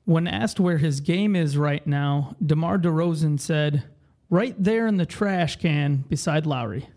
When asked where his game is right now, DeMar DeRozan said, "Right there in the trash can beside Lowry."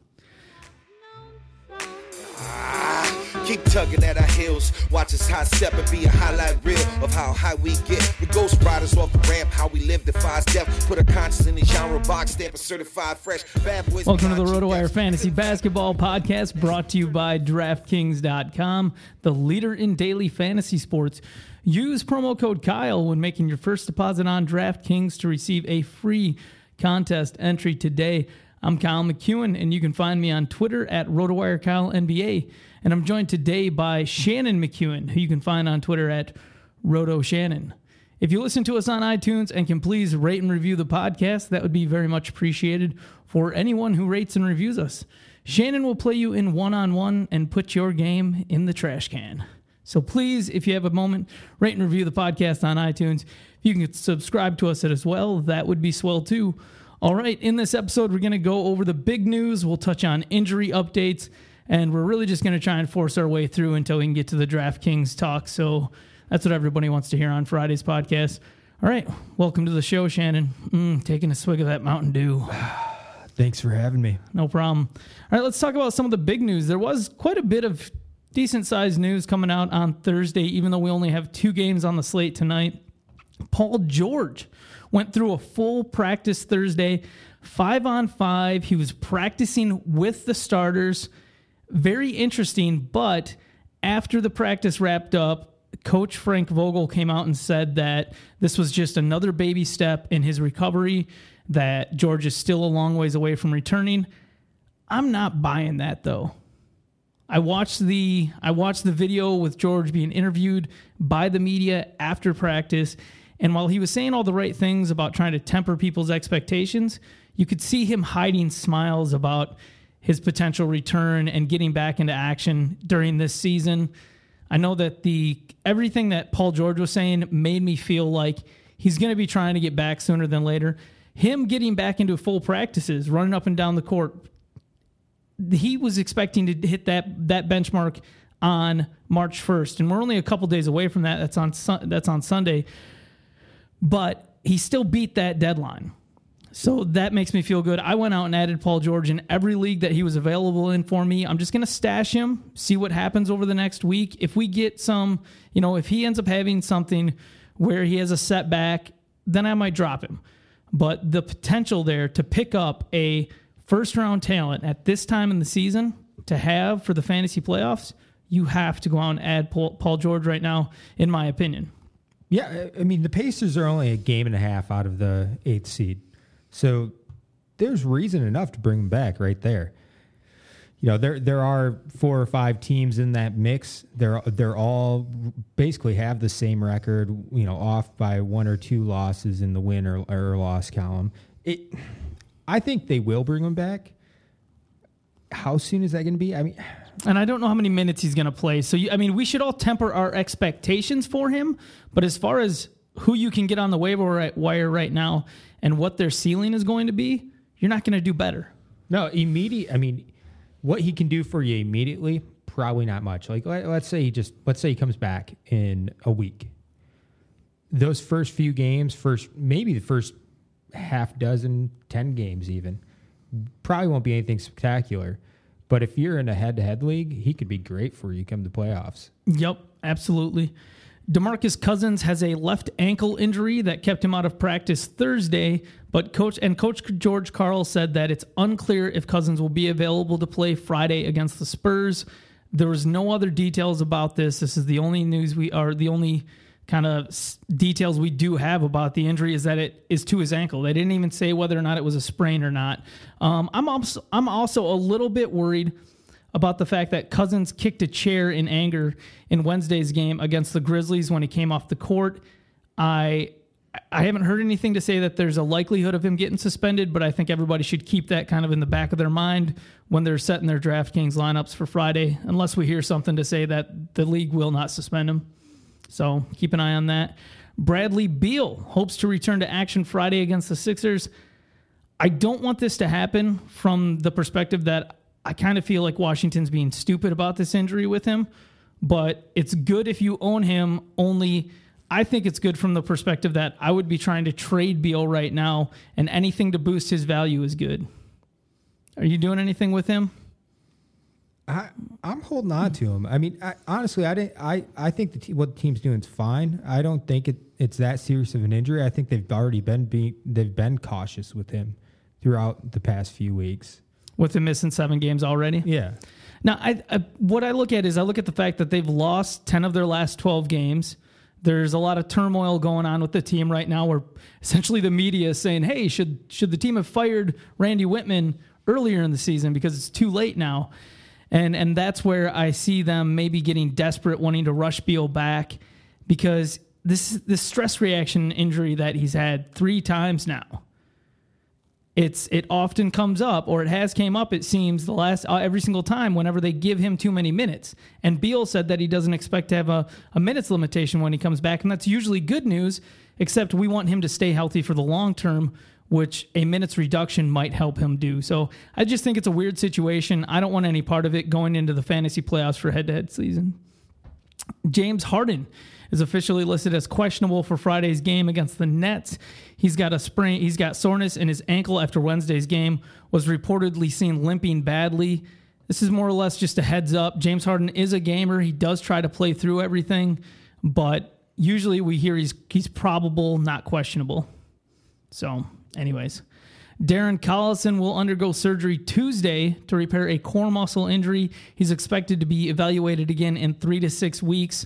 Keep tugging at our heels. Watch us high step and be a highlight reel of how high we get. The ghost riders off the ramp, how we live defies death. Put a conscience in the genre box, stamp a certified fresh. Bad boys. Welcome to the RotoWire Fantasy Basketball Podcast, brought to you by DraftKings.com, the leader in daily fantasy sports. Use promo code Kyle when making your first deposit on DraftKings to receive a free contest entry today. I'm Kyle McEwen, and you can find me on Twitter at RotoWireKyleNBA. And I'm joined today by Shannon McEwen, who you can find on Twitter at RotoShannon. If you listen to us on iTunes and can please rate and review the podcast, that would be very much appreciated for anyone who rates and reviews us. Shannon will play you in one-on-one and put your game in the trash can. So please, if you have a moment, rate and review the podcast on iTunes. If you can subscribe to us as well, that would be swell too. All right, in this episode, we're going to go over the big news. We'll touch on injury updates, and we're really just going to try and force our way through until we can get to the DraftKings talk. So that's what everybody wants to hear on Friday's podcast. All right, welcome to the show, Shannon. Taking a swig of that Mountain Dew. Thanks for having me. No problem. All right, let's talk about some of the big news. There was quite a bit of decent-sized news coming out on Thursday, even though we only have 2 games on the slate tonight. Paul George went through a full practice Thursday, 5-on-5. He was practicing with the starters. Very interesting, but after the practice wrapped up, Coach Frank Vogel came out and said that this was just another baby step in his recovery, that George is still a long ways away from returning. I'm not buying that, though. I watched the video with George being interviewed by the media after practice, and while he was saying all the right things about trying to temper people's expectations, you could see him hiding smiles about his potential return and getting back into action during this season. I know that everything that Paul George was saying made me feel like he's going to be trying to get back sooner than later. Him getting back into full practices, running up and down the court, he was expecting to hit that benchmark on March 1st, and we're only a couple days away from that. That's on Sunday, but he still beat that deadline. So that makes me feel good. I went out and added Paul George in every league that he was available in for me. I'm just going to stash him, see what happens over the next week. If we get some, if he ends up having something where he has a setback, then I might drop him. But the potential there to pick up a first-round talent at this time in the season to have for the fantasy playoffs, you have to go out and add Paul George right now, in my opinion. Yeah, I mean, the Pacers are only a game and a half out of the 8th seed. So there's reason enough to bring him back right there. There are 4 or 5 teams in that mix. They're all basically have the same record, off by 1 or 2 losses in the win or loss column. I think they will bring him back. How soon is that going to be? And I don't know how many minutes he's going to play. So, we should all temper our expectations for him. But as far as who you can get on the waiver wire right now and what their ceiling is going to be, you're not going to do better. No, what he can do for you immediately, probably not much. Like, let's say he comes back in a week. Those first few games, maybe the first half dozen, 10 games even, probably won't be anything spectacular. But if you're in a head-to-head league, he could be great for you come the playoffs. Yep, absolutely. DeMarcus Cousins has a left ankle injury that kept him out of practice Thursday, but Coach George Karl said that it's unclear if Cousins will be available to play Friday against the Spurs. There was no other details about this. This is the only the only kind of details we do have about the injury is that it is to his ankle. They didn't even say whether or not it was a sprain or not. I'm also a little bit worried about the fact that Cousins kicked a chair in anger in Wednesday's game against the Grizzlies when he came off the court. I haven't heard anything to say that there's a likelihood of him getting suspended, but I think everybody should keep that kind of in the back of their mind when they're setting their DraftKings lineups for Friday, unless we hear something to say that the league will not suspend him. So keep an eye on that. Bradley Beal hopes to return to action Friday against the Sixers. I don't want this to happen from the perspective that I kind of feel like Washington's being stupid about this injury with him, but it's good if you own him only I think it's good from the perspective that I would be trying to trade Beal right now, and anything to boost his value is good. Are you doing anything with him? I'm holding on to him. I mean, honestly, I think what the team's doing is fine. I don't think it's that serious of an injury. I think they've already been cautious with him throughout the past few weeks. With him missing 7 games already? Yeah. Now, what I look at is I look at the fact that they've lost 10 of their last 12 games. There's a lot of turmoil going on with the team right now where essentially the media is saying, hey, should the team have fired Randy Whitman earlier in the season because it's too late now? And that's where I see them maybe getting desperate, wanting to rush Beal back, because this stress reaction injury that he's had 3 times now, it often comes up, or it has came up, it seems, the last every single time whenever they give him too many minutes. And Beal said that he doesn't expect to have a minutes limitation when he comes back, and that's usually good news, except we want him to stay healthy for the long term, which a minutes reduction might help him do. So I just think it's a weird situation. I don't want any part of it going into the fantasy playoffs for head-to-head season. James Harden is officially listed as questionable for Friday's game against the Nets. He's got a sprain. He's got soreness in his ankle after Wednesday's game, was reportedly seen limping badly. This is more or less just a heads up. James Harden is a gamer. He does try to play through everything, but usually we hear he's probable, not questionable. So anyways, Darren Collison will undergo surgery Tuesday to repair a core muscle injury. He's expected to be evaluated again in 3 to 6 weeks.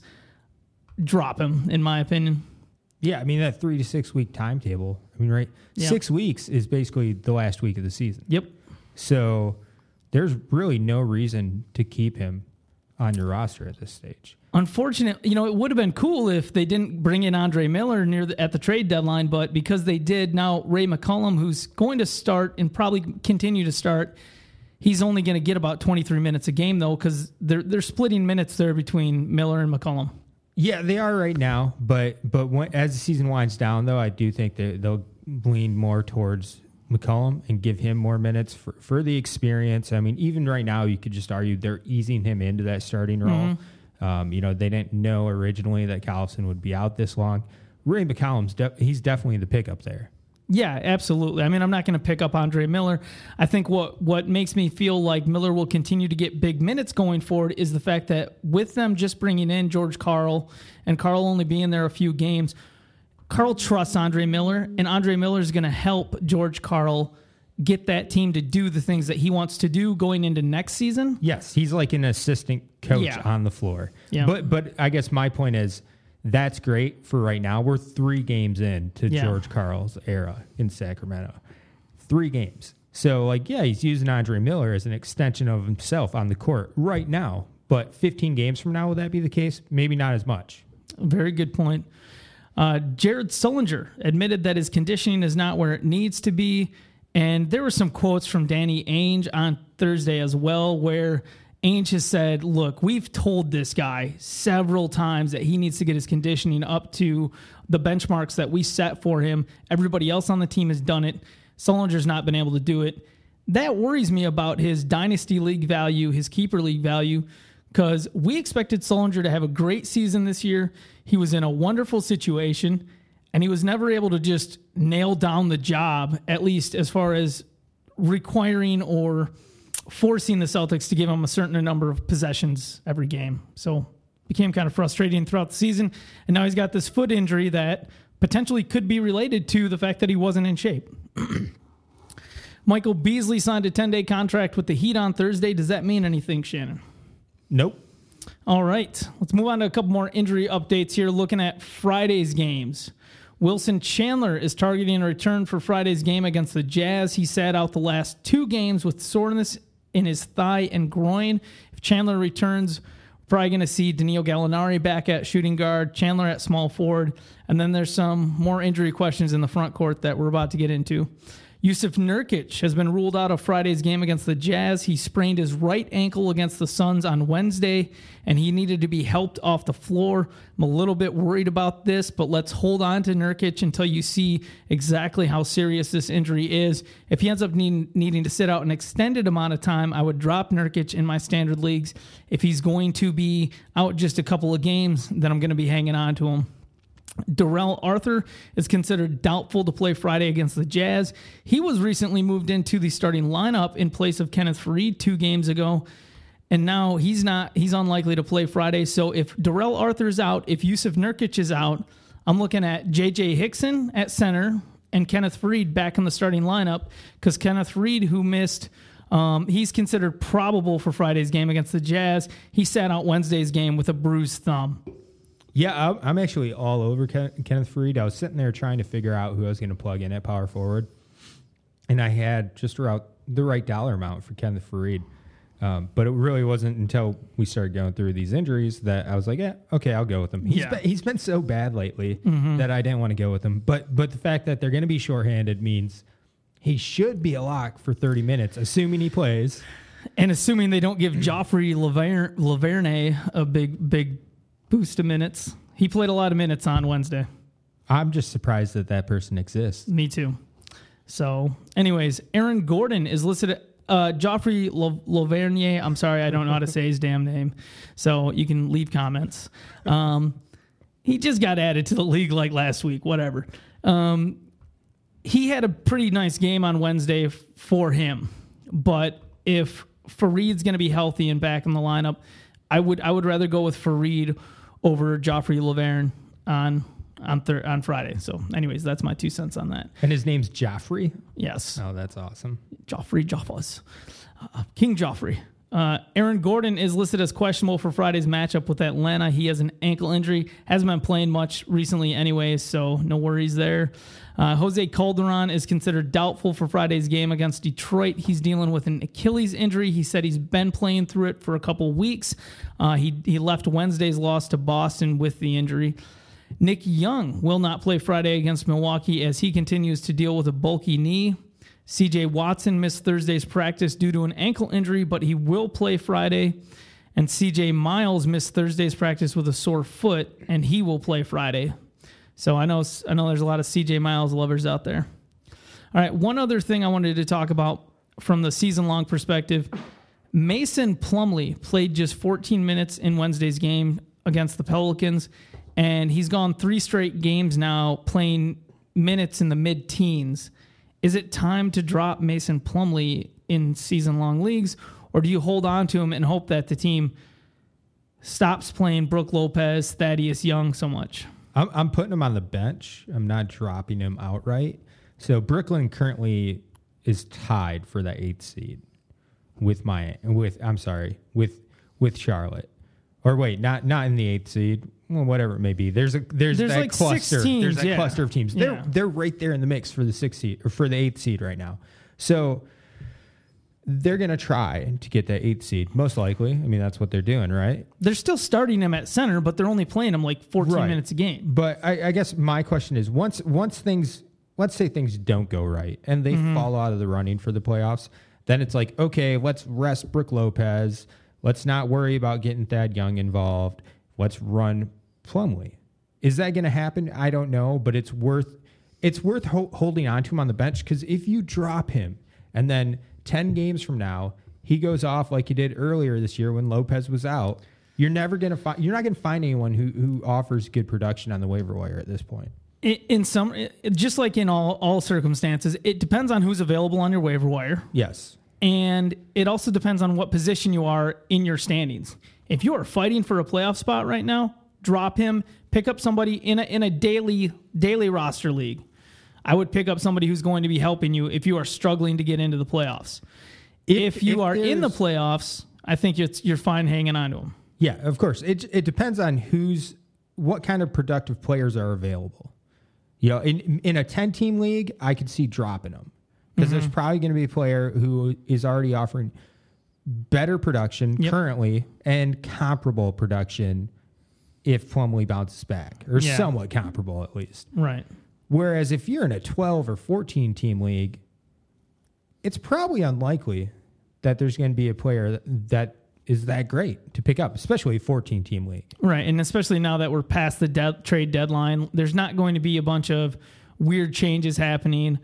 Drop him, in my opinion. Yeah, I mean, that 3 to 6 week timetable, I mean, right? Yeah. 6 weeks is basically the last week of the season. Yep. So there's really no reason to keep him on your roster at this stage. Unfortunately, it would have been cool if they didn't bring in Andre Miller at the trade deadline, but because they did, now Ray McCollum, who's going to start and probably continue to start, he's only going to get about 23 minutes a game, though, because they're splitting minutes there between Miller and McCollum. Yeah, they are right now, but as the season winds down, though, I do think that they'll lean more towards McCollum and give him more minutes for the experience. I mean, even right now, you could just argue they're easing him into that starting role. Mm-hmm. They didn't know originally that Collison would be out this long. Ray McCollum's he's definitely the pickup there. Yeah, absolutely. I mean, I'm not going to pick up Andre Miller. I think what makes me feel like Miller will continue to get big minutes going forward is the fact that with them just bringing in George Karl and Karl only being there a few games, Karl trusts Andre Miller, and Andre Miller is going to help George Karl get that team to do the things that he wants to do going into next season. Yes, he's like an assistant coach on the floor. Yeah. But I guess my point is, that's great for right now. We're 3 games into George Karl's era in Sacramento. 3 games. So, he's using Andre Miller as an extension of himself on the court right now. But 15 games from now, will that be the case? Maybe not as much. Very good point. Jared Sullinger admitted that his conditioning is not where it needs to be. And there were some quotes from Danny Ainge on Thursday as well, where Ainge has said, look, we've told this guy several times that he needs to get his conditioning up to the benchmarks that we set for him. Everybody else on the team has done it. Sullinger's not been able to do it. That worries me about his Dynasty League value, his Keeper League value, because we expected Sullinger to have a great season this year. He was in a wonderful situation, and he was never able to just nail down the job, at least as far as requiring or forcing the Celtics to give him a certain number of possessions every game. So became kind of frustrating throughout the season. And now he's got this foot injury that potentially could be related to the fact that he wasn't in shape. Michael Beasley signed a 10-day contract with the Heat on Thursday. Does that mean anything, Shannon? Nope. All right. Let's move on to a couple more injury updates here, looking at Friday's games. Wilson Chandler is targeting a return for Friday's game against the Jazz. He sat out the last 2 games with soreness in his thigh and groin. If Chandler returns, we're probably going to see Danilo Gallinari back at shooting guard, Chandler at small forward, and then there's some more injury questions in the front court that we're about to get into. Yusuf Nurkic has been ruled out of Friday's game against the Jazz. He sprained his right ankle against the Suns on Wednesday, and he needed to be helped off the floor. I'm a little bit worried about this, but let's hold on to Nurkic until you see exactly how serious this injury is. If he ends up needing to sit out an extended amount of time, I would drop Nurkic in my standard leagues. If he's going to be out just a couple of games, then I'm going to be hanging on to him. Darrell Arthur is considered doubtful to play Friday against the Jazz. He was recently moved into the starting lineup in place of Kenneth Faried 2 games ago. And now he's unlikely to play Friday. So if Darrell Arthur's out, if Yusuf Nurkic is out, I'm looking at J.J. Hickson at center and Kenneth Faried back in the starting lineup, because Kenneth Faried, who missed, he's considered probable for Friday's game against the Jazz. He sat out Wednesday's game with a bruised thumb. Yeah, I'm actually all over Kenneth Faried. I was sitting there trying to figure out who I was going to plug in at power forward, and I had just around the right dollar amount for Kenneth Faried. But it really wasn't until we started going through these injuries that I was like, yeah, okay, I'll go with him. He's been so bad lately that I didn't want to go with him. But the fact that they're going to be shorthanded means he should be a lock for 30 minutes, assuming he plays. And assuming they don't give Joffrey Laverne a big boost of minutes. He played a lot of minutes on Wednesday. I'm just surprised that person exists. Me too. So, anyways, Aaron Gordon is listed at Joffrey Laverne. I'm sorry, I don't know how to say his damn name. So you can leave comments. He just got added to the league like last week, whatever. He had a pretty nice game on Wednesday for him. But if Faried's going to be healthy and back in the lineup, I would rather go with Faried over Joffrey Laverne on Friday. So, anyways, that's my 2 cents on that. And his name's Joffrey? Yes. Oh, that's awesome. Joffrey. King Joffrey. Aaron Gordon is listed as questionable for Friday's matchup with Atlanta. He has an ankle injury. Hasn't been playing much recently anyway, so no worries there. Jose Calderon is considered doubtful for Friday's game against Detroit. He's dealing with an Achilles injury. He said he's been playing through it for a couple weeks. He left Wednesday's loss to Boston with the injury. Nick Young will not play Friday against Milwaukee as he continues to deal with a bulky knee. C.J. Watson missed Thursday's practice due to an ankle injury, but he will play Friday. And C.J. Miles missed Thursday's practice with a sore foot, and he will play Friday. So I know there's a lot of C.J. Miles lovers out there. All right, one other thing I wanted to talk about from the season-long perspective. Mason Plumlee played just 14 minutes in Wednesday's game against the Pelicans, and he's gone 3 straight games now playing minutes in the mid-teens. Is it time to drop Mason Plumlee in season-long leagues, or do you hold on to him and hope that the team stops playing Brook Lopez, Thaddeus Young so much? I'm putting him on the bench. I'm not dropping him outright. So Brooklyn currently is tied for that 8th seed with Charlotte. Or wait, not in the 8th seed. Well, whatever it may be. There's that like cluster. 6 teams, there's that cluster of teams. They're right there in the mix for the 6th seed or for the 8th seed right now. So they're going to try to get that 8th seed, most likely. I mean, that's what they're doing, right? They're still starting him at center, but they're only playing him like 14 minutes a game. But I guess my question is, once things, let's say things don't go right and they fall out of the running for the playoffs, then it's like, okay, let's rest Brook Lopez. Let's not worry about getting Thad Young involved. Let's run Plumlee. Is that going to happen? I don't know, but it's worth holding on to him on the bench, because if you drop him and then 10 games from now he goes off like he did earlier this year when Lopez was out, you're not going to find anyone who offers good production on the waiver wire at this point. In some, just like in all circumstances, it depends on who's available on your waiver wire. Yes. And it also depends on what position you are in your standings. If you are fighting for a playoff spot right now, drop him. Pick up somebody in a daily roster league. I would pick up somebody who's going to be helping you if you are struggling to get into the playoffs. If you are in the playoffs, I think you're fine hanging on to him. Yeah, of course. It depends on what kind of productive players are available. You know, in a 10-team league, I could see dropping them, because there's probably going to be a player who is already offering better production currently and comparable production if Plumlee bounces back, or somewhat comparable at least. Right. Whereas if you're in a 12 or 14-team league, it's probably unlikely that there's going to be a player that is that great to pick up, especially a 14-team league. Right, and especially now that we're past the trade deadline, there's not going to be a bunch of weird changes happening.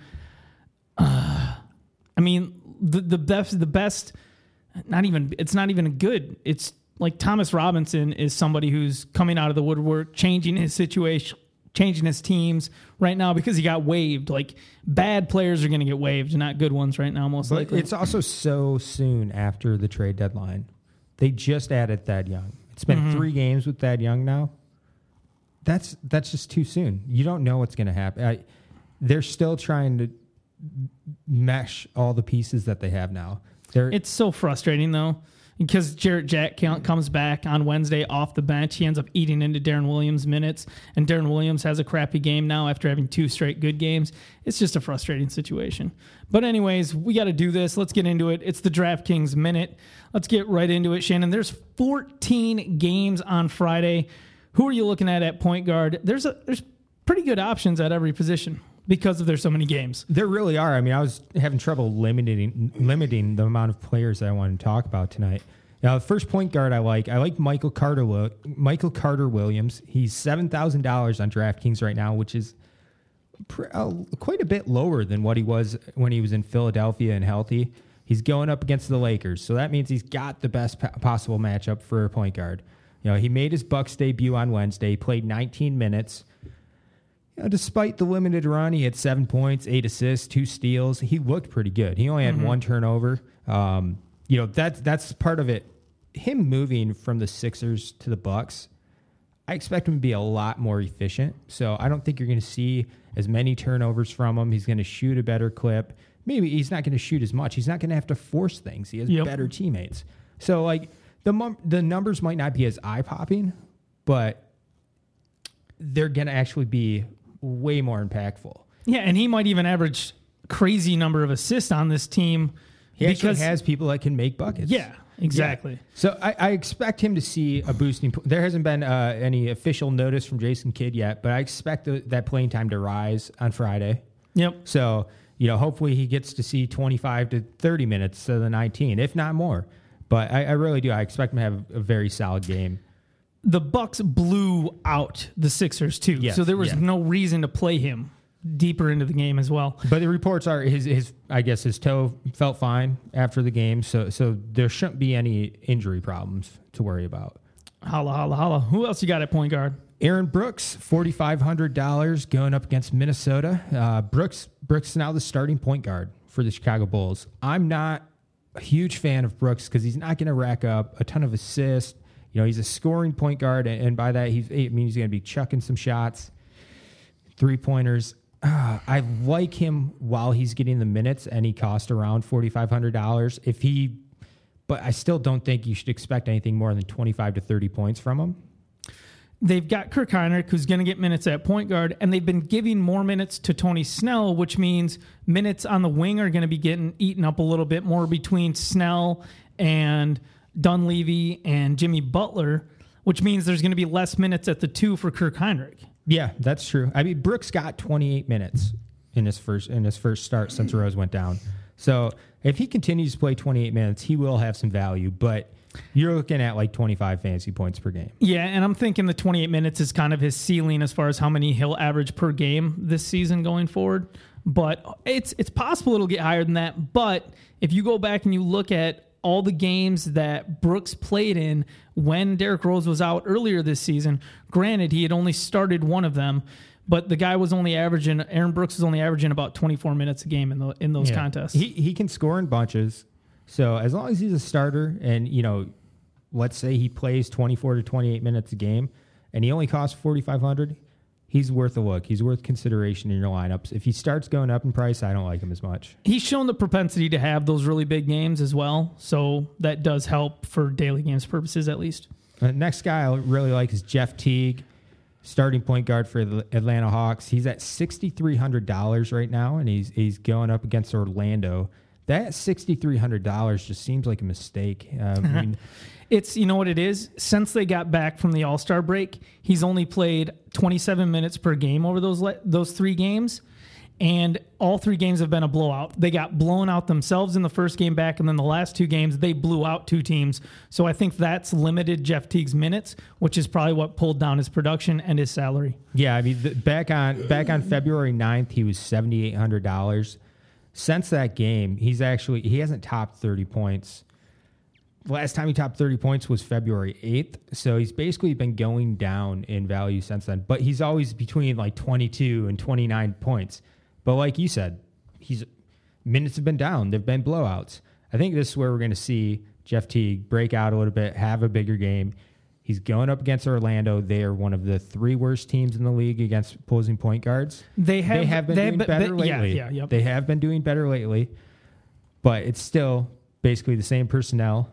I mean, the best, it's not even good. It's like Thomas Robinson is somebody who's coming out of the woodwork, changing his situation changing his teams right now because he got waived. Like, bad players are going to get waived, not good ones right now, most likely. It's also so soon after the trade deadline. They just added Thad Young. It's been 3 games with Thad Young now. That's just too soon. You don't know what's going to happen. They're still trying to mesh all the pieces that they have now. It's so frustrating, though, because Jarrett Jack comes back on Wednesday off the bench. He ends up eating into Darren Williams' minutes, and Darren Williams has a crappy game now after having 2 straight good games. It's just a frustrating situation. But anyways, we got to do this. Let's get into it. It's the DraftKings Minute. Let's get right into it, Shannon. There's 14 games on Friday. Who are you looking at point guard? There's pretty good options at every position because there's so many games. There really are. I mean, I was having trouble limiting the amount of players that I wanted to talk about tonight. Now, the first point guard I like Michael Carter Williams. He's $7,000 on DraftKings right now, which is quite a bit lower than what he was when he was in Philadelphia and healthy. He's going up against the Lakers, so that means he's got the best possible matchup for a point guard. You know, he made his Bucks debut on Wednesday, played 19 minutes. You know, despite the limited run, he had 7 points, 8 assists, 2 steals. He looked pretty good. He only had 1 turnover. You know, that's part of it. Him moving from the Sixers to the Bucks, I expect him to be a lot more efficient. So I don't think you're going to see as many turnovers from him. He's going to shoot a better clip. Maybe he's not going to shoot as much. He's not going to have to force things. He has better teammates. So, like, the numbers might not be as eye-popping, but they're going to actually be way more impactful. Yeah, and he might even average crazy number of assists on this team. He actually has people that can make buckets. Yeah, exactly. Yeah. So I expect him to see a boosting. There hasn't been any official notice from Jason Kidd yet, but I expect that playing time to rise on Friday. Yep. So, you know, hopefully he gets to see 25 to 30 minutes instead of the 19, if not more. But I really do. I expect him to have a very solid game. The Bucks blew out the Sixers, too. Yes, so there was no reason to play him deeper into the game as well. But the reports are his toe felt fine after the game. So there shouldn't be any injury problems to worry about. Holla, holla, holla. Who else you got at point guard? Aaron Brooks, $4,500 going up against Minnesota. Brooks is now the starting point guard for the Chicago Bulls. I'm not a huge fan of Brooks because he's not going to rack up a ton of assists. You know, he's a scoring point guard, and by that, he's going to be chucking some shots, 3-pointers. I like him while he's getting the minutes, and he cost around $4,500. But I still don't think you should expect anything more than 25 to 30 points from him. They've got Kirk Hinrich, who's going to get minutes at point guard, and they've been giving more minutes to Tony Snell, which means minutes on the wing are going to be getting eaten up a little bit more between Snell and Dunleavy and Jimmy Butler, which means there's going to be less minutes at the 2 for Kirk Hinrich. Yeah, that's true. I mean, Brooks got 28 minutes in his first start since Rose went down. So if he continues to play 28 minutes, he will have some value, but you're looking at like 25 fantasy points per game. Yeah, and I'm thinking the 28 minutes is kind of his ceiling as far as how many he'll average per game this season going forward. But it's possible it'll get higher than that. But if you go back and you look at all the games that Brooks played in when Derrick Rose was out earlier this season, granted, he had only started one of them, but the guy was only averaging, Aaron Brooks was only averaging about 24 minutes a game in those contests. He can score in bunches. So as long as he's a starter and, you know, let's say he plays 24 to 28 minutes a game and he only costs $4,500, he's worth a look. He's worth consideration in your lineups. If he starts going up in price, I don't like him as much. He's shown the propensity to have those really big games as well, so that does help for daily games purposes at least. The next guy I really like is Jeff Teague, starting point guard for the Atlanta Hawks. He's at $6,300 right now, and he's going up against Orlando. That $6,300 just seems like a mistake. It's, you know what it is? Since they got back from the All-Star break, he's only played 27 minutes per game over those 3 games, and all 3 games have been a blowout. They got blown out themselves in the first game back, and then the last 2 games, they blew out 2 teams. So I think that's limited Jeff Teague's minutes, which is probably what pulled down his production and his salary. Yeah, I mean, back on February 9th, he was $7,800. Since that game, he hasn't topped 30 points last time he topped 30 points was February 8th. So he's basically been going down in value since then. But he's always between like 22 and 29 points. But like you said, minutes have been down. They've been blowouts. I think this is where we're going to see Jeff Teague break out a little bit, have a bigger game. He's going up against Orlando. They are one of the 3 worst teams in the league against opposing point guards. They have been doing better lately. Yep. They have been doing better lately, but it's still basically the same personnel,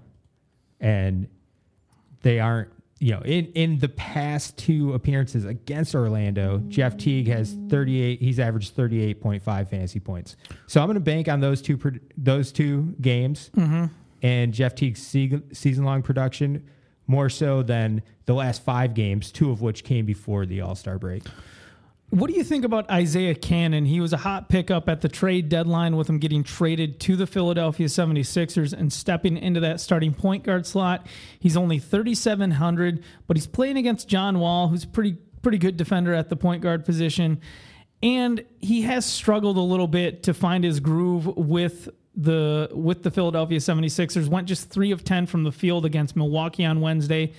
and they aren't. In the past 2 appearances against Orlando, Jeff Teague has 38. He's averaged 38.5 fantasy points. So I'm going to bank on those two games and Jeff Teague's season-long production more so than the last 5 games, 2 of which came before the All-Star break. What do you think about Isaiah Cannon? He was a hot pickup at the trade deadline with him getting traded to the Philadelphia 76ers and stepping into that starting point guard slot. He's only 3,700, but he's playing against John Wall, who's a pretty good defender at the point guard position. And he has struggled a little bit to find his groove with the Philadelphia 76ers. Went just 3 of 10 from the field against Milwaukee on Wednesday.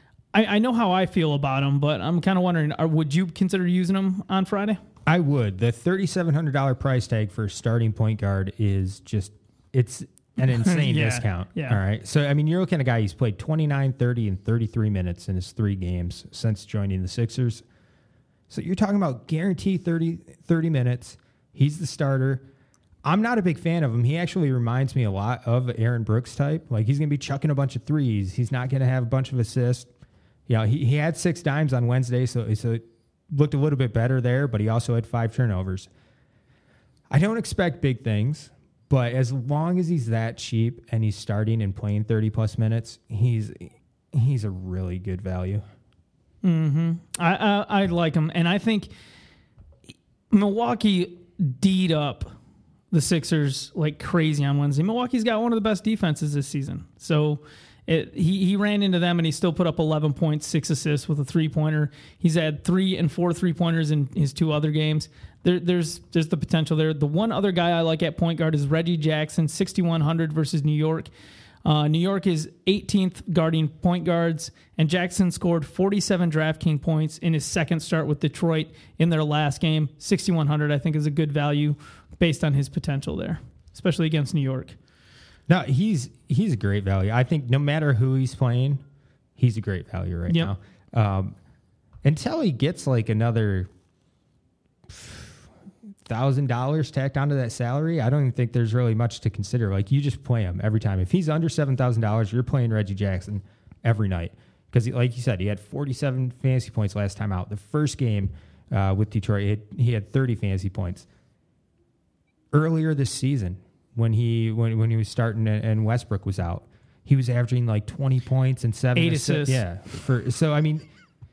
I know how I feel about him, but I'm kind of wondering, would you consider using him on Friday? I would. The $3,700 price tag for a starting point guard is it's an insane discount. Yeah. All right. So, I mean, you're looking at a guy, he's played 29, 30, and 33 minutes in his 3 games since joining the Sixers. So you're talking about guaranteed 30 minutes. He's the starter. I'm not a big fan of him. He actually reminds me a lot of Aaron Brooks type. Like, he's going to be chucking a bunch of threes. He's not going to have a bunch of assists. He had 6 dimes on Wednesday, so it looked a little bit better there, but he also had 5 turnovers. I don't expect big things, but as long as he's that cheap and he's starting and playing 30-plus minutes, he's a really good value. Mm-hmm. I like him, and I think Milwaukee D'd up the Sixers like crazy on Wednesday. Milwaukee's got one of the best defenses this season, so he ran into them and he still put up 11 points, 6 assists with a 3-pointer. He's had 3 and 4 3-pointers in his 2 other games. There's the potential there. The one other guy I like at point guard is Reggie Jackson, 6,100 versus New York. New York is 18th guarding point guards, and Jackson scored 47 DraftKings points in his second start with Detroit in their last game. 6,100 I think is a good value based on his potential there, especially against New York. No, he's a great value. I think no matter who he's playing, he's a great value right now. Until he gets like another $1,000 tacked onto that salary, I don't even think there's really much to consider. Like, you just play him every time. If he's under $7,000, you're playing Reggie Jackson every night. Because, like you said, he had 47 fantasy points last time out. The first game with Detroit, he had 30 fantasy points. Earlier this season, when he was starting and Westbrook was out, he was averaging like 20 points and 7 assists. Yeah. So I mean,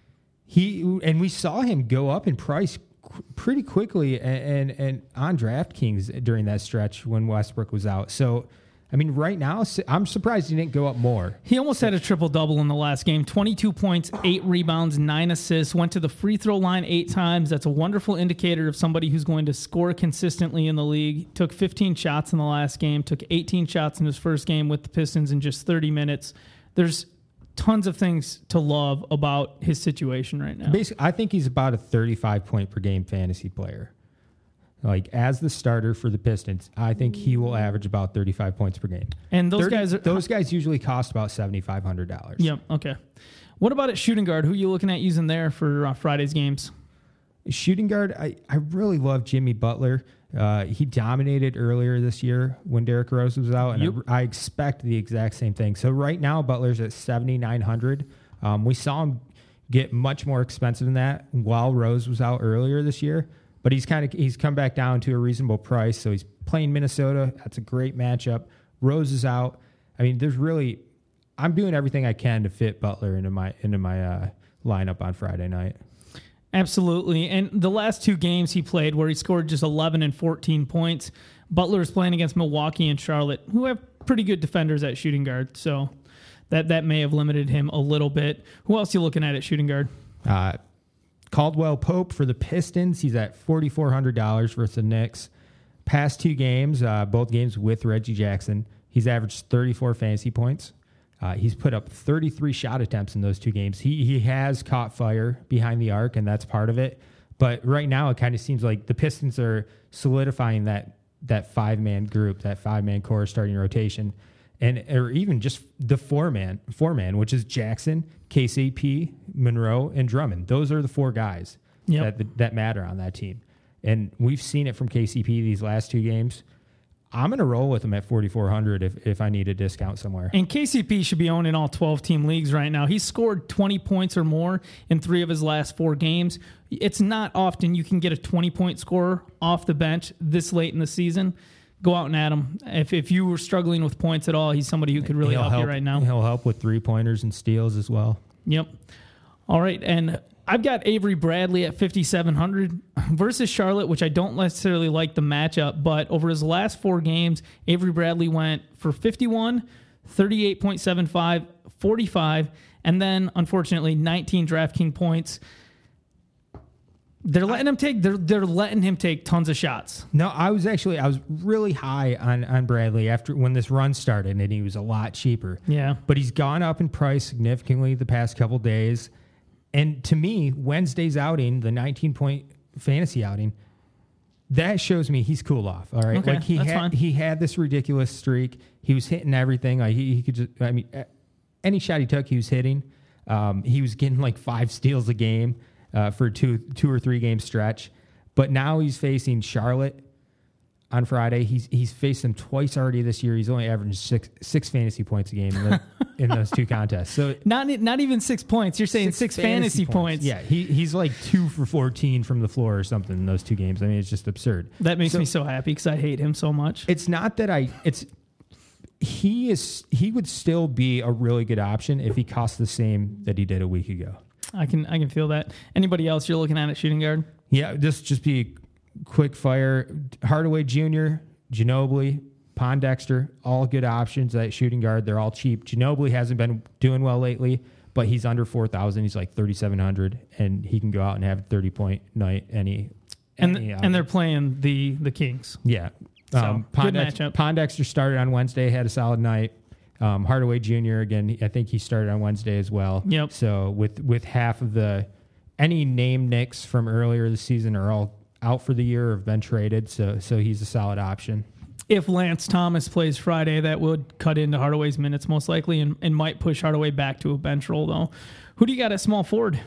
we saw him go up in price pretty quickly and on DraftKings during that stretch when Westbrook was out. So I mean, right now, I'm surprised he didn't go up more. He almost had a triple-double in the last game. 22 points, 8 rebounds, 9 assists. Went to the free throw line 8 times. That's a wonderful indicator of somebody who's going to score consistently in the league. Took 15 shots in the last game. Took 18 shots in his first game with the Pistons in just 30 minutes. There's tons of things to love about his situation right now. Basically, I think he's about a 35-point-per-game fantasy player. Like, as the starter for the Pistons, I think he will average about 35 points per game. And those guys usually cost about $7,500. Yep. Okay. What about at shooting guard? Who are you looking at using there for Friday's games? Shooting guard, I really love Jimmy Butler. He dominated earlier this year when Derrick Rose was out, and I expect the exact same thing. So right now, Butler's at $7,900. We saw him get much more expensive than that while Rose was out earlier this year. But he's come back down to a reasonable price. So he's playing Minnesota. That's a great matchup. Rose is out. I mean, I'm doing everything I can to fit Butler into my lineup on Friday night. Absolutely. And the last 2 games he played where he scored just 11 and 14 points, Butler is playing against Milwaukee and Charlotte, who have pretty good defenders at shooting guard. So that may have limited him a little bit. Who else are you looking at shooting guard? Caldwell Pope for the Pistons. He's at $4,400 versus the Knicks. Past 2 games, both games with Reggie Jackson, he's averaged 34 fantasy points. He's put up 33 shot attempts in those 2 games. He has caught fire behind the arc, and that's part of it. But right now, it kind of seems like the Pistons are solidifying that 5-man group, that 5-man core starting rotation, or even just the four-man, which is Jackson, KCP, Monroe, and Drummond. Those are the 4 guys that matter on that team. And we've seen it from KCP these last 2 games. I'm going to roll with him at 4,400 if I need a discount somewhere. And KCP should be owned in all 12-team leagues right now. He's scored 20 points or more in 3 of his last 4 games. It's not often you can get a 20-point scorer off the bench this late in the season. Go out and add him. If you were struggling with points at all, he's somebody who could really help you right now. He'll help with 3-pointers and steals as well. Yep. All right, and I've got Avery Bradley at 5,700 versus Charlotte, which I don't necessarily like the matchup, but over his last 4 games, Avery Bradley went for 51, 38.75, 45, and then, unfortunately, 19 DraftKings points. They're letting him take tons of shots. No, I was really high on Bradley when this run started, and he was a lot cheaper. Yeah. But he's gone up in price significantly the past couple days. And to me, Wednesday's outing, the 19-point fantasy outing, that shows me he's cool off. All right, okay, he had this ridiculous streak. He was hitting everything. Like he could just, any shot he took, he was hitting. He was getting like 5 steals a game for a 2 or 3 game stretch. But now he's facing Charlotte on Friday. He's faced them twice already this year. He's only averaging six fantasy points a game in those 2 contests. So not even 6 points. You're saying 6 fantasy points. Yeah, he's like 2 for 14 from the floor or something in those 2 games. I mean, it's just absurd. That makes me so happy because I hate him so much. It's not that he would still be a really good option if he cost the same that he did a week ago. I can feel that. Anybody else you're looking at shooting guard? Yeah, this just be quick fire. Hardaway Jr., Ginobili, Pondexter, all good options at shooting guard. They're all cheap. Ginobili hasn't been doing well lately, but he's under 4,000. He's like 3,700, and he can go out and have a 30-point night. And they're playing the Kings. Yeah. So, good matchup. Pondexter started on Wednesday, had a solid night. Hardaway Jr., again, I think he started on Wednesday as well. Yep. So with half of any name Knicks from earlier this season are all out for the year or have been traded, so he's a solid option. If Lance Thomas plays Friday, that would cut into Hardaway's minutes most likely and might push Hardaway back to a bench role, though. Who do you got at small forward?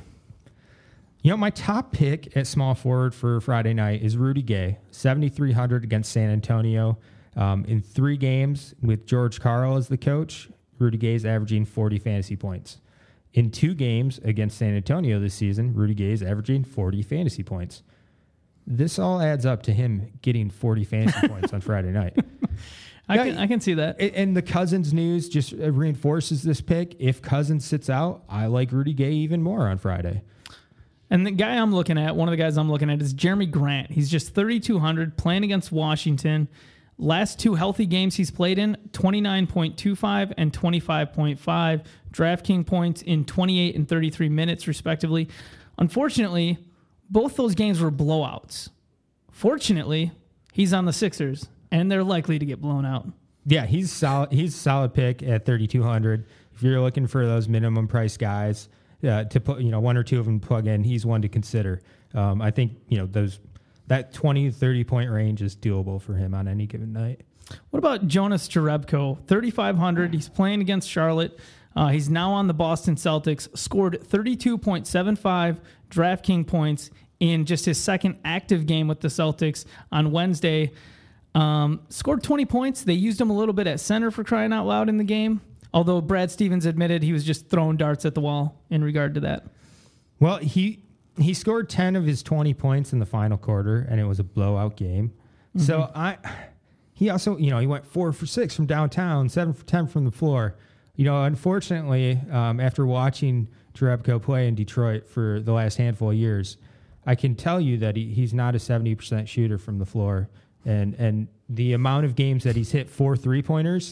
My top pick at small forward for Friday night is Rudy Gay, 7,300 against San Antonio. In 3 games with George Karl as the coach, Rudy Gay is averaging 40 fantasy points. In 2 games against San Antonio this season, Rudy Gay is averaging 40 fantasy points. This all adds up to him getting 40 fantasy points on Friday night. I can see that. And the Cousins news just reinforces this pick. If Cousins sits out, I like Rudy Gay even more on Friday. And the guy I'm looking at, one of the guys I'm looking at is Jeremy Grant. He's just 3,200 playing against Washington. Last 2 healthy games he's played in, 29.25 and 25.5 DraftKings points in 28 and 33 minutes, respectively. Unfortunately, both those games were blowouts. Fortunately, he's on the Sixers, and they're likely to get blown out. Yeah, he's solid. He's a solid pick at 3,200. If you're looking for those minimum price guys to put, 1 or 2 of them plug in, he's one to consider. I think that 20 to 30 point range is doable for him on any given night. What about Jonas Jerebko? 3,500. He's playing against Charlotte. He's now on the Boston Celtics. Scored 32.75 DraftKings points in just his second active game with the Celtics on Wednesday. Scored 20 points. They used him a little bit at center for crying out loud in the game, although Brad Stevens admitted he was just throwing darts at the wall in regard to that. Well, he scored 10 of his 20 points in the final quarter, and it was a blowout game. Mm-hmm. So he also, he went 4 for 6 from downtown, 7 for 10 from the floor. Unfortunately, after watching Jerebko play in Detroit for the last handful of years, I can tell you that he's not a 70% shooter from the floor. And the amount of games that he's hit 4 3-pointers,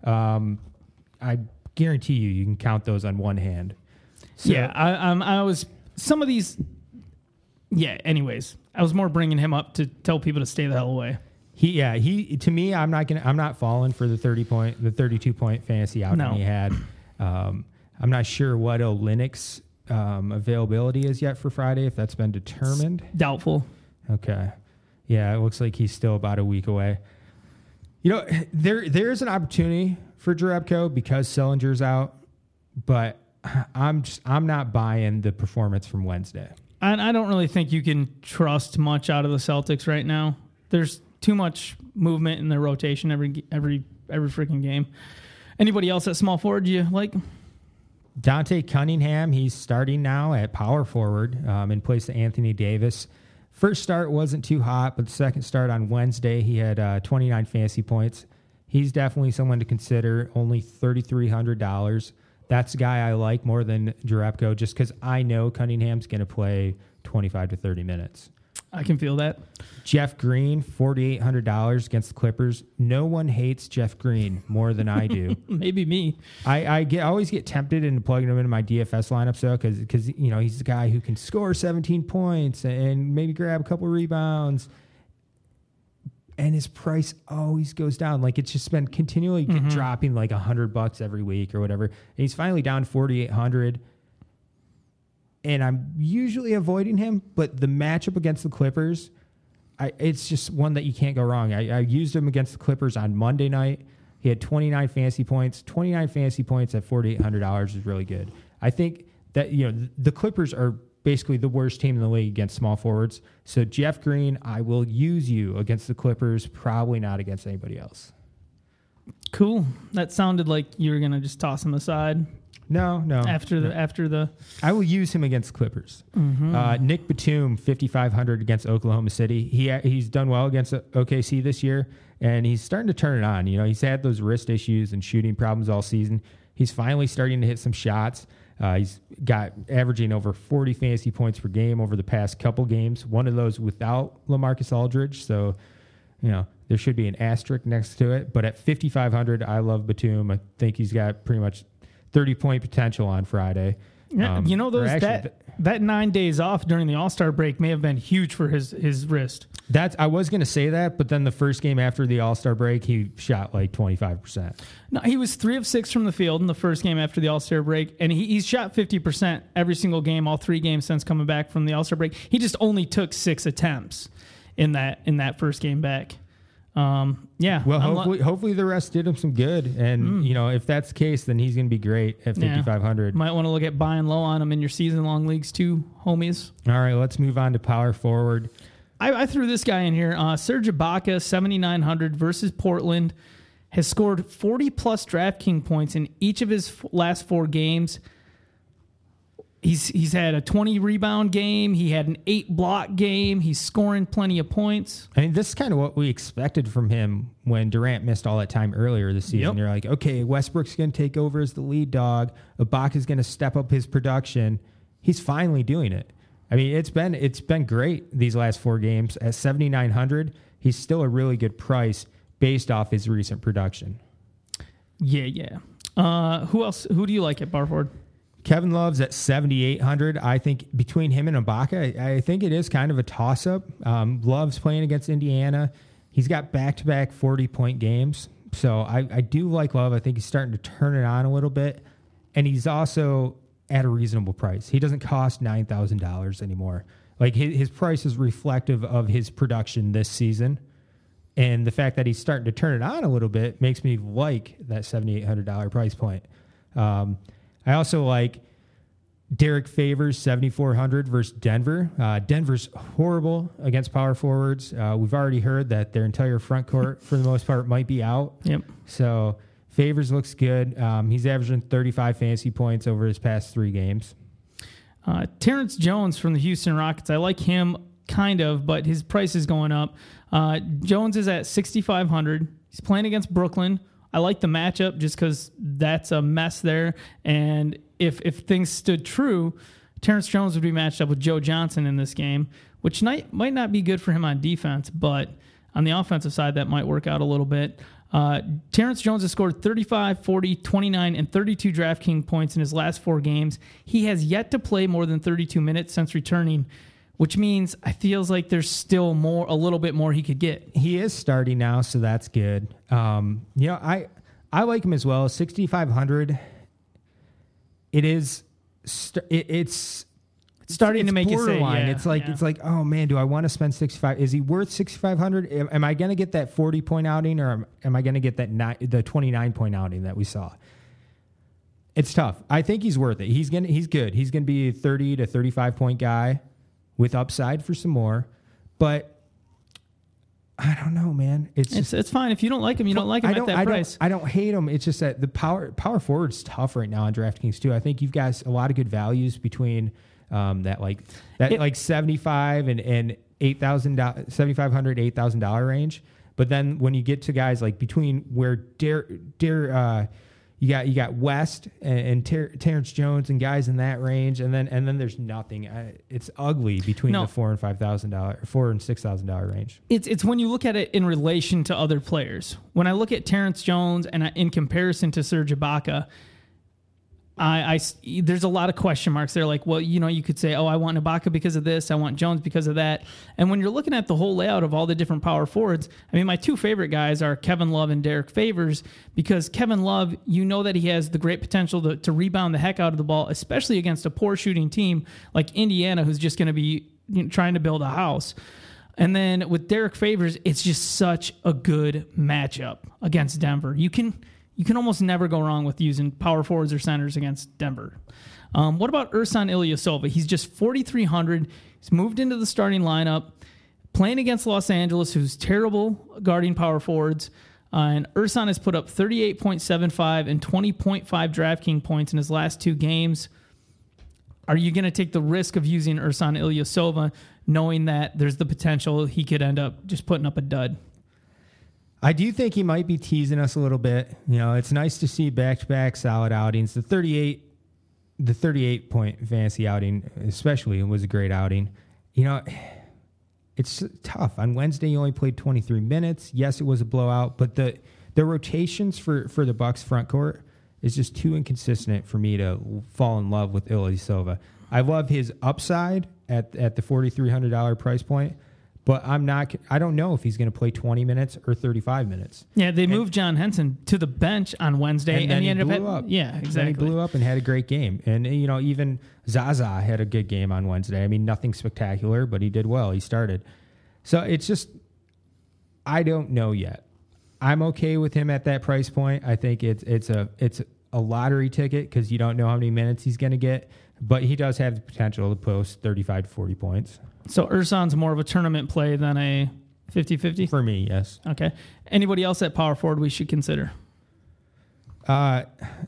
I guarantee you can count those on one hand. So, yeah, I was some of these. Yeah. Anyways, I was more bringing him up to tell people to stay the hell away. He to me, I'm not falling for the 32-point fantasy outing he had. I'm not sure what Olenek's availability is yet for Friday, if that's been determined. Doubtful. Okay. Yeah, it looks like he's still about a week away. There's an opportunity for Jerebko because Sillinger's out, but I'm not buying the performance from Wednesday. I don't really think you can trust much out of the Celtics right now. There's too much movement in their rotation every freaking game. Anybody else at small forward you like? Dante Cunningham, he's starting now at power forward in place of Anthony Davis. First start wasn't too hot, but the second start on Wednesday, he had 29 fantasy points. He's definitely someone to consider, only $3,300. That's a guy I like more than Jerebko just because I know Cunningham's going to play 25 to 30 minutes. I can feel that. Jeff Green, $4,800 against the Clippers. No one hates Jeff Green more than I do. Maybe me. I always get tempted into plugging him into my DFS lineup because he's a guy who can score 17 points and maybe grab a couple rebounds. And his price always goes down. Like it's just been continually dropping like $100 every week or whatever. And he's finally down 4,800. And I'm usually avoiding him, but the matchup against the Clippers, it's just one that you can't go wrong. I used him against the Clippers on Monday night. He had 29 fantasy points. 29 fantasy points at $4,800 is really good. I think that the Clippers are basically the worst team in the league against small forwards. So Jeff Green, I will use you against the Clippers, probably not against anybody else. Cool. That sounded like you were gonna just toss him aside. No. After the, I will use him against Clippers. Nick Batum, 5,500 against Oklahoma City. He's done well against OKC this year, and he's starting to turn it on. He's had those wrist issues and shooting problems all season. He's finally starting to hit some shots. He's got averaging over 40 fantasy points per game over the past couple games. One of those without LaMarcus Aldridge, so there should be an asterisk next to it. But at 5,500, I love Batum. I think he's got pretty much 30-point potential on Friday. Yeah, that 9 days off during the All-Star break may have been huge for his wrist. I was going to say that, but then the first game after the All-Star break, he shot like 25%. No, he was 3 of 6 from the field in the first game after the All-Star break, and he's shot 50% every single game, all 3 games since coming back from the All-Star break. He just only took 6 attempts in that first game back. Yeah. Well, hopefully the rest did him some good, and if that's the case, then he's going to be great at 5,500. Might want to look at buying low on him in your season-long leagues too, homies. All right, let's move on to power forward. I threw this guy in here. Serge Ibaka, 7,900 versus Portland, has scored 40-plus DraftKings points in each of his last 4 games. He's had a 20-rebound game. He had an 8-block game. He's scoring plenty of points. I mean, this is kind of what we expected from him when Durant missed all that time earlier this season. Yep. You're like, okay, Westbrook's going to take over as the lead dog. Ibaka's going to step up his production. He's finally doing it. I mean, it's been great these last 4 games. At 7,900, he's still a really good price based off his recent production. Yeah. Who else? Who do you like at Barford? Kevin Love's at 7,800. I think between him and Ibaka, I think it is kind of a toss-up. Love's playing against Indiana. He's got back-to-back 40-point games. So I do like Love. I think he's starting to turn it on a little bit. And he's also at a reasonable price. He doesn't cost $9,000 anymore. Like his price is reflective of his production this season. And the fact that he's starting to turn it on a little bit makes me like that $7,800 price point. I also like Derek Favors, 7,400 versus Denver. Denver's horrible against power forwards. We've already heard that their entire front court, for the most part, might be out. Yep. So Favors looks good. He's averaging 35 fantasy points over his past 3 games. Terrence Jones from the Houston Rockets. I like him kind of, but his price is going up. Jones is at 6,500. He's playing against Brooklyn. I like the matchup just because that's a mess there. And if things stood true, Terrence Jones would be matched up with Joe Johnson in this game, which might not be good for him on defense, but on the offensive side, that might work out a little bit. Terrence Jones has scored 35, 40, 29, and 32 DraftKings points in his last 4 games. He has yet to play more than 32 minutes since returning, which means I feels like there's still a little bit more he could get. He is starting now, so that's good. I like him as well. 6,500. it is. It's starting to make you say, borderline. It's like, oh man, do I want to spend 65? Is he worth 6,500? Am I going to get that 40-point outing, or am I going to get the 29-point outing that we saw? It's tough. I think he's worth it. He's good. He's going to be a 30 to 35-point guy with upside for some more. But I don't know, man. It's fine if you don't like him. You don't like him at that price. I don't hate him. It's just that the power forward's tough right now on DraftKings too. I think you've got a lot of good values between that 75 and $8,000, $7,500, $8,000 range. But then when you get to guys like between where you got West and Terrence Jones and guys in that range, and then there's nothing. It's ugly between the $4,000 and $6,000 range. It's when you look at it in relation to other players. When I look at Terrence Jones and in comparison to Serge Ibaka, there's a lot of question marks there. Like, well, you could say, oh, I want Ibaka because of this. I want Jones because of that. And when you're looking at the whole layout of all the different power forwards, I mean, my two favorite guys are Kevin Love and Derek Favors, because Kevin Love, that he has the great potential to rebound the heck out of the ball, especially against a poor shooting team like Indiana, who's just going to be trying to build a house. And then with Derek Favors, it's just such a good matchup against Denver. You can almost never go wrong with using power forwards or centers against Denver. What about Ersan Ilyasova? He's just 4,300. He's moved into the starting lineup, playing against Los Angeles, who's terrible guarding power forwards. And Ersan has put up 38.75 and 20.5 DraftKings points in his last two games. Are you going to take the risk of using Ersan Ilyasova, knowing that there's the potential he could end up just putting up a dud? I do think he might be teasing us a little bit. It's nice to see back-to-back solid outings. The 38-point fantasy outing especially was a great outing. It's tough. On Wednesday, he only played 23 minutes. Yes, it was a blowout, but the rotations for the Bucks front court is just too inconsistent for me to fall in love with Ilyasova. I love his upside at the $4,300 price point, but I don't know if he's going to play 20 minutes or 35 minutes. Yeah, they moved John Henson to the bench on Wednesday, and he ended up. Yeah, exactly. Then he blew up and had a great game. And even Zaza had a good game on Wednesday. I mean, nothing spectacular, but he did well. He started. So it's just, I don't know yet. I'm okay with him at that price point. I think it's a lottery ticket because you don't know how many minutes he's going to get, but he does have the potential to post 35 to 40 points. So Ersan's more of a tournament play than a 50-50? For me, yes. Okay. Anybody else at power forward we should consider? Andrea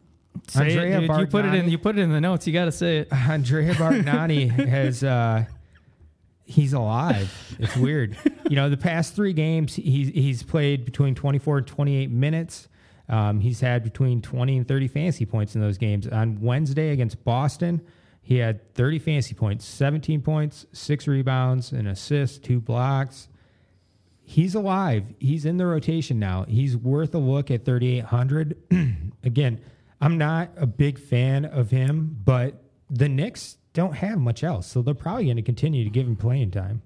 Bargnani. You put it in the notes. You got to say it. Andrea Bargnani has he's alive. It's weird. The past three games he's played between 24 and 28 minutes. He's had between 20 and 30 fantasy points in those games. On Wednesday against Boston, he had 30 fantasy points, 17 points, 6 rebounds, an assist, 2 blocks. He's alive. He's in the rotation now. He's worth a look at 3,800. Again, I'm not a big fan of him, but the Knicks don't have much else, so they're probably going to continue to give him playing time.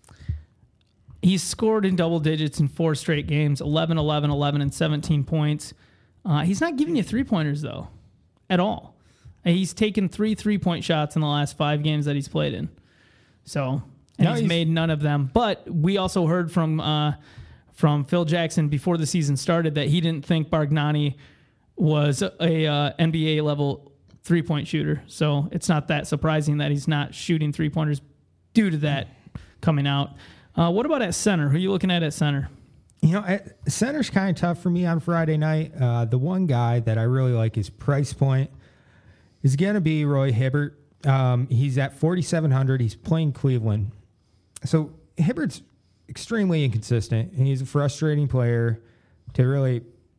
He's scored in double digits in 4 straight games, 11, 11, 11, and 17 points. He's not giving you three-pointers, though, at all. He's taken 3 3-point shots in the last 5 games that he's played in. He's made none of them. But we also heard from Phil Jackson before the season started that he didn't think Bargnani was a NBA-level 3-point shooter. So it's not that surprising that he's not shooting 3-pointers due to that coming out. What about at center? Who are you looking at center? Center's kind of tough for me on Friday night. The one guy that I really like his price point is going to be Roy Hibbert. He's at 4,700. He's playing Cleveland. So Hibbert's extremely inconsistent, and he's a frustrating player to really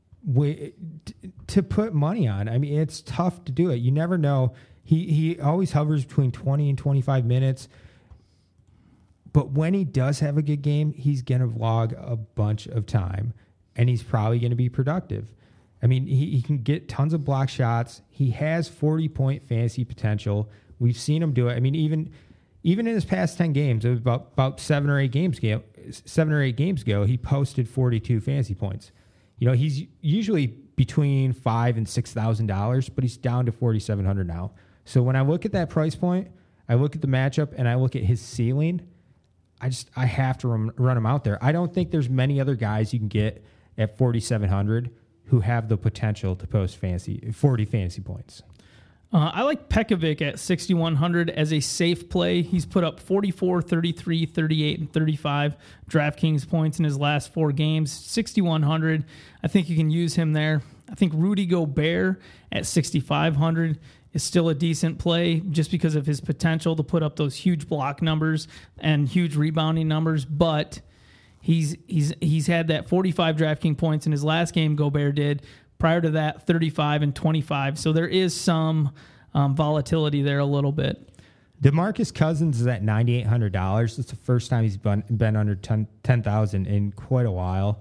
to put money on. I mean, it's tough to do it. You never know. He always hovers between 20 and 25 minutes. But when he does have a good game, he's going to log a bunch of time, and he's probably going to be productive. I mean, he can get tons of block shots. He has 40-point fantasy potential. We've seen him do it. I mean, even in his past 10 games, it was about 7 or 8 games ago, he posted 42 fantasy points. He's usually between $5,000 and $6,000, but he's down to $4,700 now. So when I look at that price point, I look at the matchup, and I look at his ceiling, I have to run him out there. I don't think there's many other guys you can get at 4,700 who have the potential to post 40 fantasy points. I like Pekovic at 6,100 as a safe play. He's put up 44, 33, 38, and 35 DraftKings points in his last 4 games. 6,100. I think you can use him there. I think Rudy Gobert at 6,500 is still a decent play just because of his potential to put up those huge block numbers and huge rebounding numbers. But he's had that 45 DraftKings points in his last game, Gobert did. Prior to that, 35 and 25. So there is some volatility there a little bit. DeMarcus Cousins is at $9,800. It's the first time he's been under 10,000 in quite a while.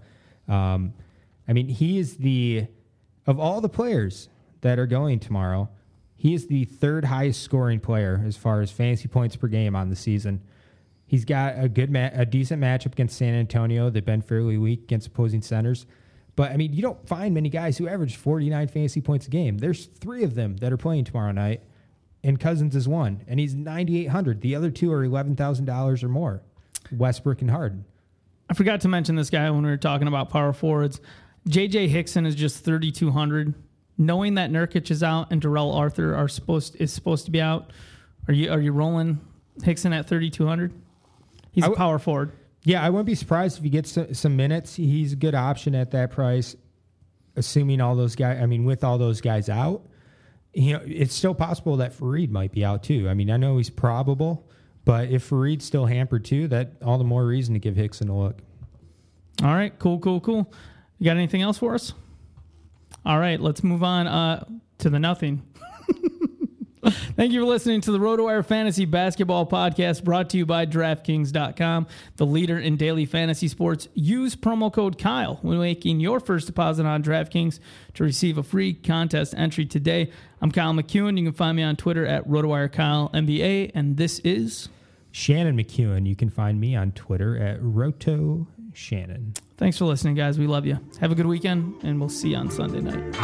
He is of all the players that are going tomorrow, he is the 3rd highest scoring player as far as fantasy points per game on the season. He's got a decent matchup against San Antonio. They've been fairly weak against opposing centers. But, you don't find many guys who average 49 fantasy points a game. There's 3 of them that are playing tomorrow night, and Cousins is one, and he's $9,800. The other 2 are $11,000 or more, Westbrook and Harden. I forgot to mention this guy when we were talking about power forwards. J.J. Hickson is just 3,200. Knowing that Nurkic is out and Darrell Arthur is supposed to be out, are you rolling Hickson at 3,200? He's a power forward. Yeah, I wouldn't be surprised if he gets some minutes. He's a good option at that price, assuming all those guys. With all those guys out, it's still possible that Fareed might be out too. I know he's probable, but if Fareed's still hampered too, that all the more reason to give Hickson a look. All right, cool. You got anything else for us? All right, let's move on to the nothing. Thank you for listening to the RotoWire Fantasy Basketball Podcast, brought to you by DraftKings.com, the leader in daily fantasy sports. Use promo code Kyle when making your first deposit on DraftKings to receive a free contest entry today. I'm Kyle McEwen. You can find me on Twitter at RotoWireKyleNBA, and this is Shannon McEwen. You can find me on Twitter at RotoShannon. Thanks for listening, guys. We love you. Have a good weekend, and we'll see you on Sunday night.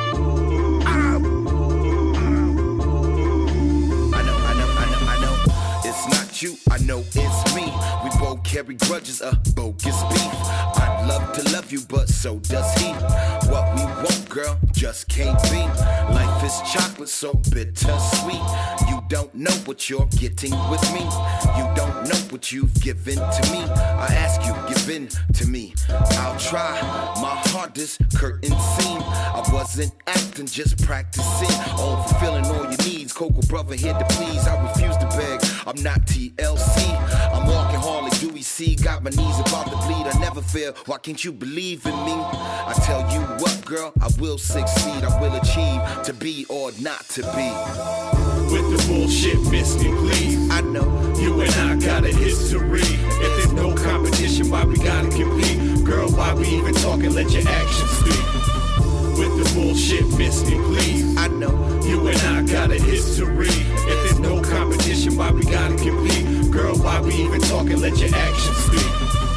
You, I know it's me. We both carry grudges, bogus beef. I'd love to love you, but so does he. What we want, girl, just can't be. Life is chocolate, so bittersweet. You don't know what you're getting with me. You don't know what you've given to me. I ask you, give in to me. I'll try my hardest, curtain scene. I wasn't acting, just practicing on fulfilling all your needs. Cocoa brother here to please. I refuse to beg. I'm not TLC. I'm walking Harley Dewey C. Got my knees about to bleed. I never fail. Why can't you believe in me? I tell you what, girl, I will succeed. I will achieve to be or not to be. With the bullshit, miss me, please. I know you and I got a history. If there's no competition, why we gotta compete? Girl, why we even talking? Let your actions speak. With the bullshit, miss me, please. I know you and I got a history. If there's no competition, why we gotta compete? Girl, why we even talking? Let your actions speak.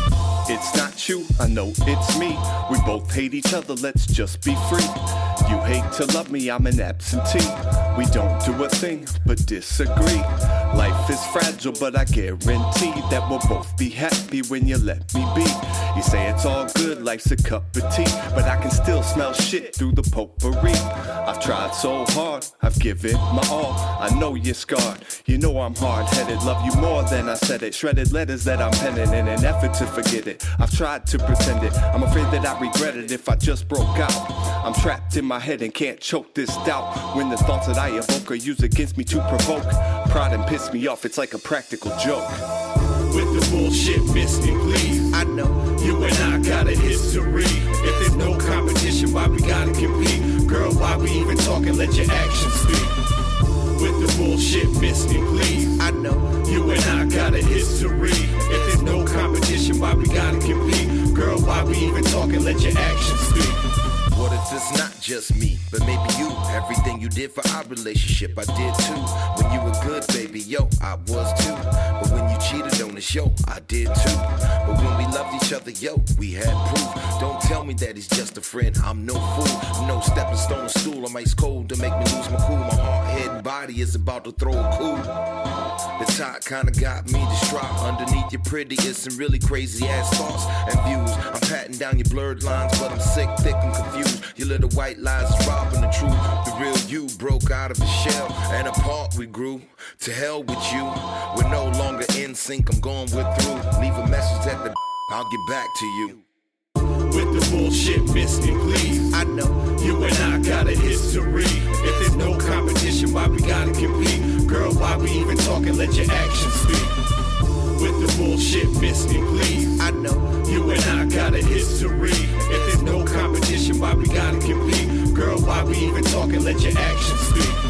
It's not you, I know it's me. We both hate each other, let's just be free. You hate to love me, I'm an absentee. We don't do a thing, but disagree. Life is fragile, but I guarantee that we'll both be happy when you let me be. You say it's all good, life's a cup of tea, but I can still smell shit through the potpourri. I've tried so hard, I've given my all. I know you're scarred, you know I'm hard-headed. Love you more than I said it. Shredded letters that I'm penning in an effort to forget it. I've tried to pretend it, I'm afraid that I regret it if I just broke out. I'm trapped in my head and can't choke this doubt. When the thoughts that I evoke are used against me to provoke pride and piss me off, it's like a practical joke. With the bullshit, miss me, please. I know you and I got a history. If there's no competition, why we gotta compete? Girl, why we even talking? Let your actions speak. With the bullshit, miss me, please. I know you and I got a history. If there's no competition, why we gotta compete? Girl, why we even talking? Let your actions speak. What if it's not just me, but maybe you? Everything you did for our relationship, I did too. When you were good, baby, yo, I was too. But when you cheated on us, yo, I did too. But when we loved each other, yo, we had proof. Don't tell me that he's just a friend, I'm no fool. I'm no stepping stone stool, I'm ice cold to make me lose my cool. My heart, head, and body is about to throw a coup. The top kinda got me distraught. Underneath your pretty is some really crazy ass thoughts and views. I'm patting down your blurred lines, but I'm sick, thick, and confused. Your little white lies is robbing the truth. The real you broke out of a shell, and apart we grew. To hell with you, we're no longer in sync. I'm going with through. Leave a message at the I'll get back to you. With the bullshit, Misty, please. I know you and I got a history. If there's no competition, why we gotta compete? Girl, why we even talking? Let your actions speak. With the bullshit, Misty, please. I know you and I got a history. If there's no competition, why we gotta compete? Girl, why we even talking? Let your actions speak.